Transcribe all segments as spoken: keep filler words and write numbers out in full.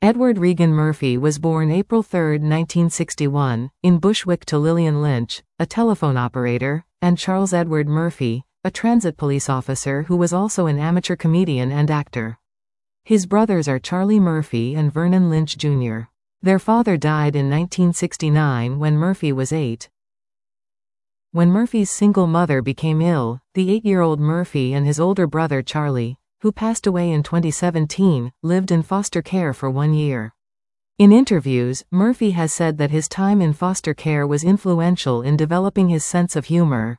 Edward Regan Murphy was born April third, nineteen sixty-one, in Bushwick to Lillian Lynch, a telephone operator, and Charles Edward Murphy, a transit police officer who was also an amateur comedian and actor. His brothers are Charlie Murphy and Vernon Lynch Junior Their father died in nineteen sixty-nine when Murphy was eight. When Murphy's single mother became ill, the eight-year-old Murphy and his older brother Charlie, who passed away in twenty seventeen, lived in foster care for one year. In interviews, Murphy has said that his time in foster care was influential in developing his sense of humor.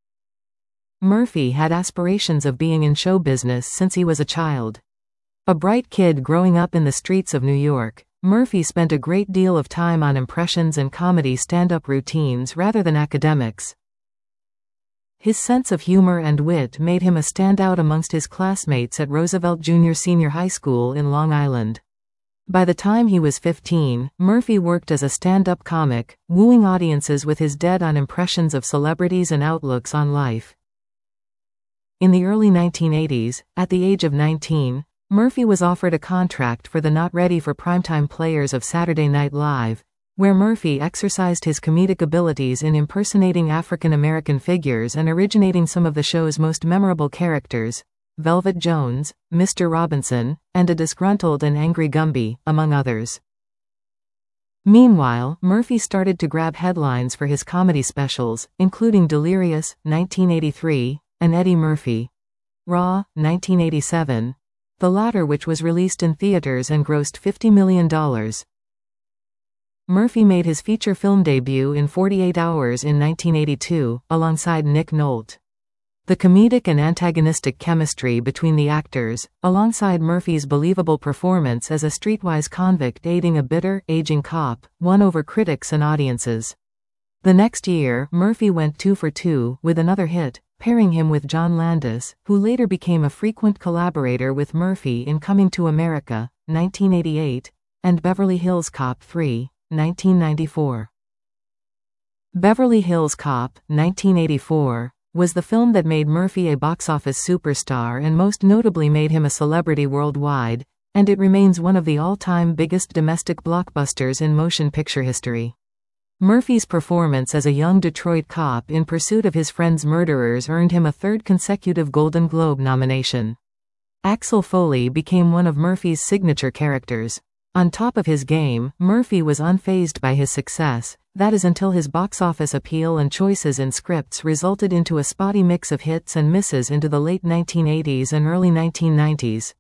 Murphy had aspirations of being in show business since he was a child. A bright kid growing up in the streets of New York, Murphy spent a great deal of time on impressions and comedy stand-up routines rather than academics. His sense of humor and wit made him a standout amongst his classmates at Roosevelt Junior Senior High School in Long Island. By the time he was fifteen, Murphy worked as a stand-up comic, wooing audiences with his dead-on impressions of celebrities and outlooks on life. In the early nineteen eighties, at the age of nineteen, Murphy was offered a contract for the Not Ready for Primetime Players of Saturday Night Live, where Murphy exercised his comedic abilities in impersonating African American figures and originating some of the show's most memorable characters, Velvet Jones, Mister Robinson, and a disgruntled and angry Gumby, among others. Meanwhile, Murphy started to grab headlines for his comedy specials, including Delirious, nineteen eighty-three, and Eddie Murphy, Raw, nineteen eighty-seven, the latter which was released in theaters and grossed fifty million dollars. Murphy made his feature film debut in forty-eight hours in nineteen eighty-two, alongside Nick Nolte. The comedic and antagonistic chemistry between the actors, alongside Murphy's believable performance as a streetwise convict aiding a bitter, aging cop, won over critics and audiences. The next year, Murphy went two for two with another hit, pairing him with John Landis, who later became a frequent collaborator with Murphy in Coming to America, nineteen eighty-eight, and Beverly Hills Cop three, nineteen ninety-four. Beverly Hills Cop, nineteen eighty-four, was the film that made Murphy a box office superstar and most notably made him a celebrity worldwide, and it remains one of the all-time biggest domestic blockbusters in motion picture history. Murphy's performance as a young Detroit cop in pursuit of his friend's murderers earned him a third consecutive Golden Globe nomination. Axel Foley became one of Murphy's signature characters. On top of his game, Murphy was unfazed by his success, that is until his box office appeal and choices in scripts resulted into a spotty mix of hits and misses into the late nineteen eighties and early nineteen nineties.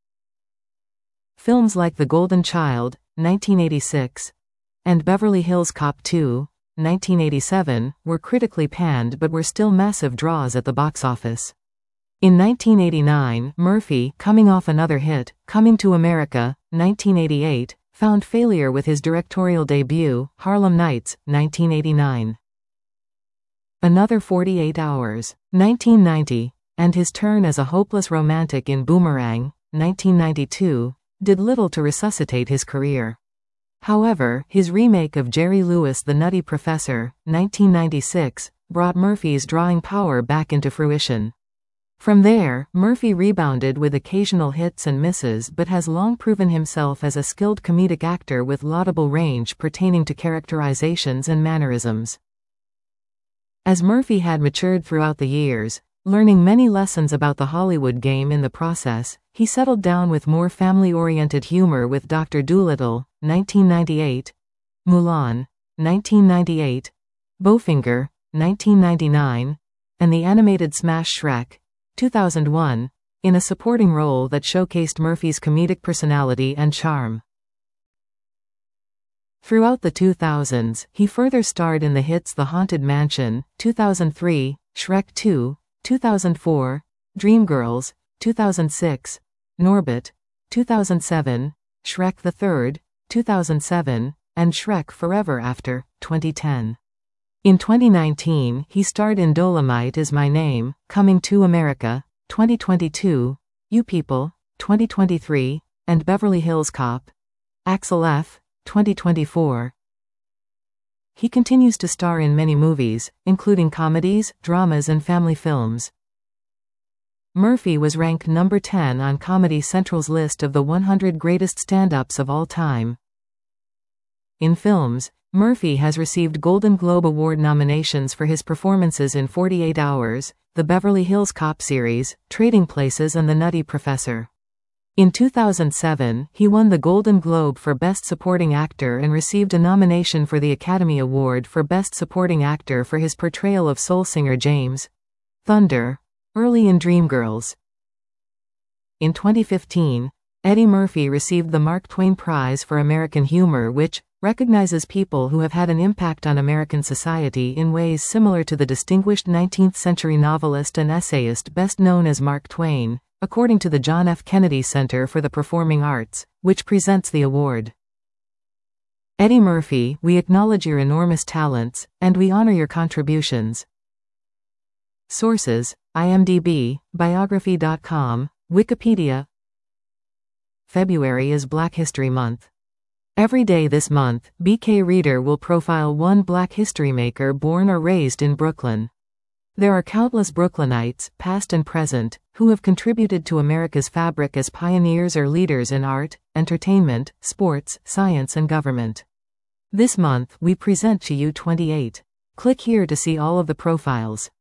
Films like The Golden Child, nineteen eighty-six, and Beverly Hills Cop two, nineteen eighty-seven, were critically panned but were still massive draws at the box office. In nineteen eighty-nine, Murphy, coming off another hit, Coming to America, nineteen eighty-eight, found failure with his directorial debut, Harlem Nights, nineteen eighty-nine. Another forty-eight hours, nineteen ninety, and his turn as a hopeless romantic in Boomerang, nineteen ninety-two, did little to resuscitate his career. However, his remake of Jerry Lewis' The Nutty Professor, nineteen ninety-six, brought Murphy's drawing power back into fruition. From there, Murphy rebounded with occasional hits and misses but has long proven himself as a skilled comedic actor with laudable range pertaining to characterizations and mannerisms. As Murphy had matured throughout the years, learning many lessons about the Hollywood game in the process, he settled down with more family-oriented humor with Doctor Dolittle, nineteen ninety-eight, Mulan, nineteen ninety-eight, Bowfinger, nineteen ninety-nine, and the animated smash Shrek, two thousand one, in a supporting role that showcased Murphy's comedic personality and charm. Throughout the two thousands, he further starred in the hits The Haunted Mansion, two thousand three, Shrek two, two thousand four, Dreamgirls, two thousand six, Norbit, two thousand seven, Shrek the Third, two thousand seven, and Shrek Forever After, twenty ten. In twenty nineteen, he starred in Dolomite Is My Name, Coming to America, twenty twenty-two, You People, twenty twenty-three, and Beverly Hills Cop, Axel F., twenty twenty-four. He continues to star in many movies, including comedies, dramas and family films. Murphy was ranked number ten on Comedy Central's list of the one hundred greatest stand-ups of all time. In films, Murphy has received Golden Globe Award nominations for his performances in forty-eight hours, The Beverly Hills Cop series, Trading Places and The Nutty Professor. In two thousand seven, he won the Golden Globe for Best Supporting Actor and received a nomination for the Academy Award for Best Supporting Actor for his portrayal of soul singer James Thunder Early in Dreamgirls. In twenty fifteen, Eddie Murphy received the Mark Twain Prize for American Humor, which recognizes people who have had an impact on American society in ways similar to the distinguished nineteenth century novelist and essayist best known as Mark Twain, according to the John F. Kennedy Center for the Performing Arts, which presents the award. Eddie Murphy, we acknowledge your enormous talents, and we honor your contributions. Sources: IMDb, Biography dot com, Wikipedia. February is Black History Month. Every day this month, B K Reader will profile one Black history maker born or raised in Brooklyn. There are countless Brooklynites, past and present, who have contributed to America's fabric as pioneers or leaders in art, entertainment, sports, science and government. This month, we present to you twenty-eight. Click here to see all of the profiles.